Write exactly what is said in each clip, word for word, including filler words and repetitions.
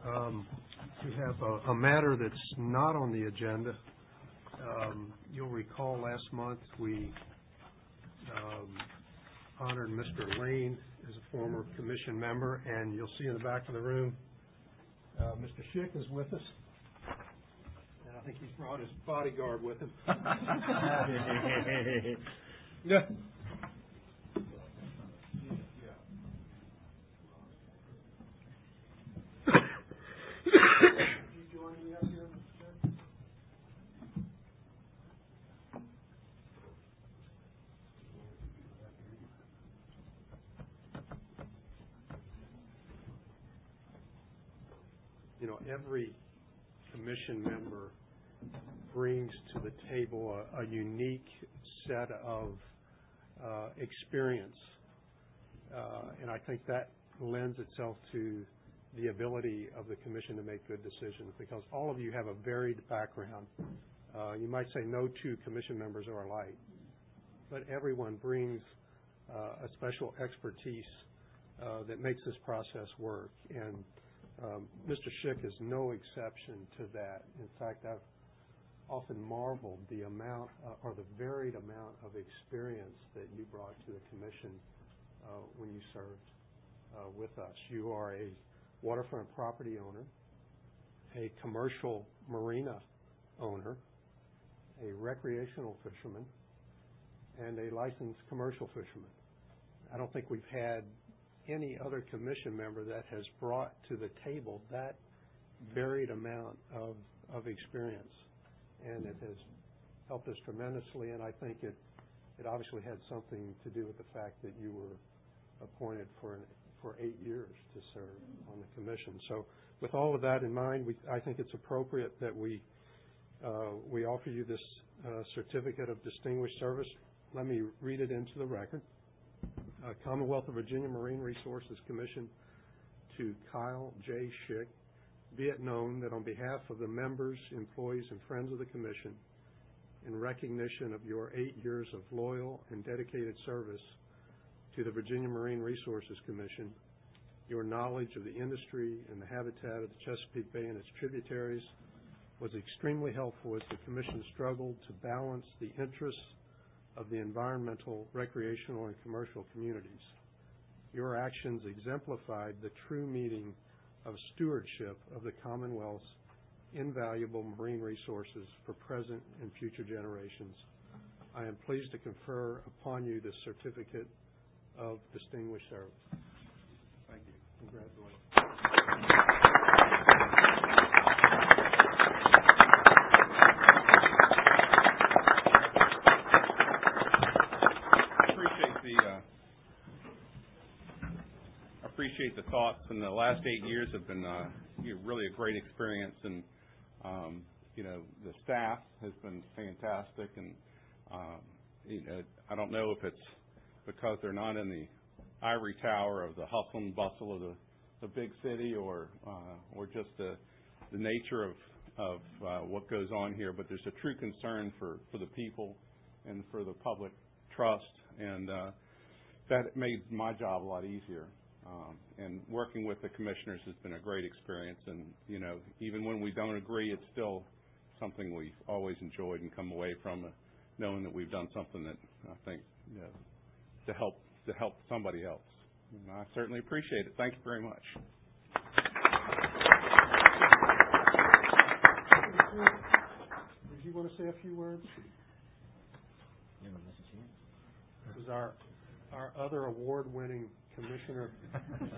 Um, we have a, a matter that's not on the agenda. Um, you'll recall last month we um, honored Mister Lane as a former commission member, and you'll see in the back of the room uh, Mister Schick is with us, and I think he's brought his bodyguard with him. Yeah. You know, every commission member brings to the table a, a unique set of uh, experience, uh, and I think that lends itself to the ability of the commission to make good decisions, because all of you have a varied background. Uh, you might say no two commission members are alike, but everyone brings uh, a special expertise uh, that makes this process work. And Um, Mister Schick is no exception to that. In fact, I've often marveled the amount uh, or the varied amount of experience that you brought to the commission uh, when you served uh, with us. You are a waterfront property owner, a commercial marina owner, a recreational fisherman, and a licensed commercial fisherman. I don't think we've had any other commission member that has brought to the table that varied amount of, of experience. And it has helped us tremendously, and I think it, it obviously had something to do with the fact that you were appointed for, an, for eight years to serve on the commission. So with all of that in mind, we, I think it's appropriate that we, uh, we offer you this uh, Certificate of Distinguished Service. Let me read it into the record. Uh, Commonwealth of Virginia Marine Resources Commission to Kyle J. Schick, be it known that on behalf of the members, employees, and friends of the Commission, in recognition of your eight years of loyal and dedicated service to the Virginia Marine Resources Commission, your knowledge of the industry and the habitat of the Chesapeake Bay and its tributaries was extremely helpful as the Commission struggled to balance the interests of the environmental, recreational, and commercial communities. Your actions exemplified the true meaning of stewardship of the Commonwealth's invaluable marine resources for present and future generations. I am pleased to confer upon you the Certificate of Distinguished Service. Thank you. Congratulations. Appreciate the thoughts, and the last eight years have been uh, you know, really a great experience, and um, you know the staff has been fantastic, and um, you know, I don't know if it's because they're not in the ivory tower of the hustle and bustle of the, the big city, or uh, or just the the nature of of uh, what goes on here, but there's a true concern for, for the people and for the public trust, and uh, that made my job a lot easier. Um, and working with the commissioners has been a great experience. And, you know, even when we don't agree, it's still something we've always enjoyed and come away from, uh, knowing that we've done something that I think, you know, to help to help somebody else. And I certainly appreciate it. Thank you very much. Did you want to say a few words? This is our our other award-winning commissioner. How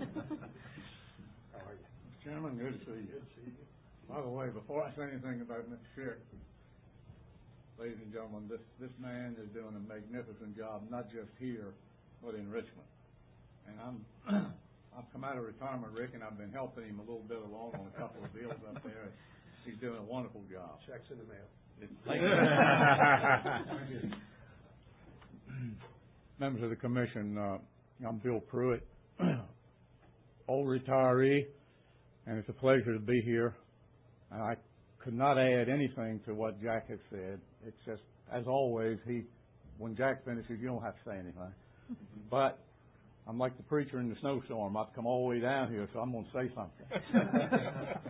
are you? Mister Chairman, good to see you. Good to see you. By the way, before I say anything about Mister Schick, ladies and gentlemen, this, this man is doing a magnificent job, not just here, but in Richmond. And I'm I've come out of retirement, Rick, and I've been helping him a little bit along on a couple of deals up there. He's doing a wonderful job. Checks in the mail. Members of the commission, uh, I'm Bill Pruitt, old retiree, and it's a pleasure to be here. And I could not add anything to what Jack has said. It's just, as always, he, when Jack finishes, you don't have to say anything. But I'm like the preacher in the snowstorm. I've come all the way down here, so I'm going to say something.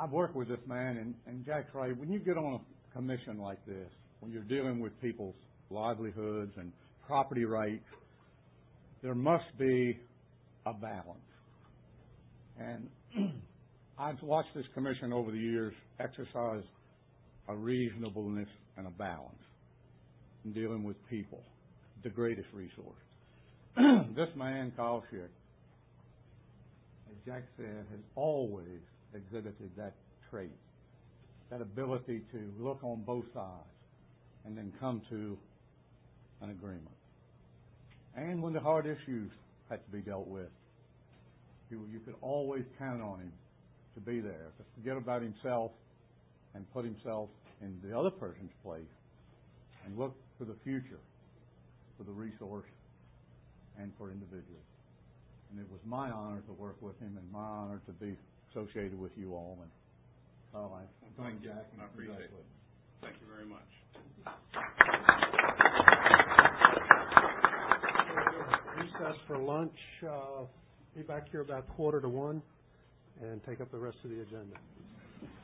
I've worked with this man, and, and Jack Trey, when you get on a commission like this, when you're dealing with people's livelihoods and property rights, there must be a balance. And I've watched this commission over the years exercise a reasonableness and a balance in dealing with people, the greatest resource. This man, Kyle Schick, as Jack said, has always exhibited that trait, that ability to look on both sides and then come to an agreement. And when the hard issues had to be dealt with, you, you could always count on him to be there, to forget about himself and put himself in the other person's place and look for the future, for the resource, and for individuals. And it was my honor to work with him and my honor to be associated with you all. And Carl, I thank Jack. And I appreciate it. Thank you very much. Recess for lunch. Uh, be back here about quarter to one and take up the rest of the agenda.